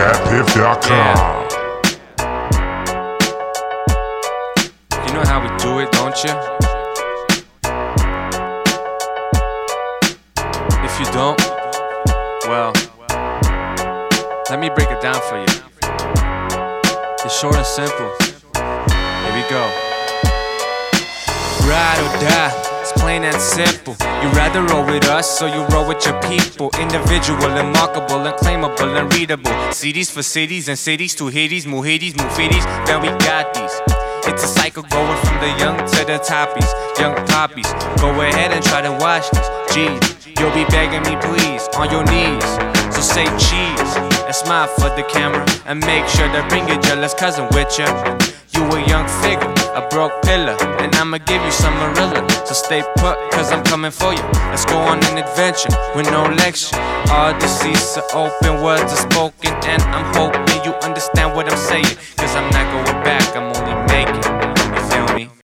DatPiff.com. You know how we do it, don't you? If you don't, well, let me break it down for you. It's short and simple. Here we go. Ride or die, it's plain and simple. You rather roll with us, so you roll with your people. Individual, remarkable, unclaimable, unreadable. CDs for cities and cities to Hades, Muhidis, Mufidis. Then we got these. It's a cycle going from the young to the toppies. Young poppies, go ahead and try to watch this. G's, you'll be begging me please, on your knees. So say cheese, and smile for the camera. And make sure to bring your jealous cousin with you. You a young figure, a broke pillar, and I'ma give you some Marilla. So stay put, cause I'm coming for you. Let's go on an adventure with no lecture. All the seats are open, words are spoken, and I'm hoping you understand what I'm saying. Cause I'm not going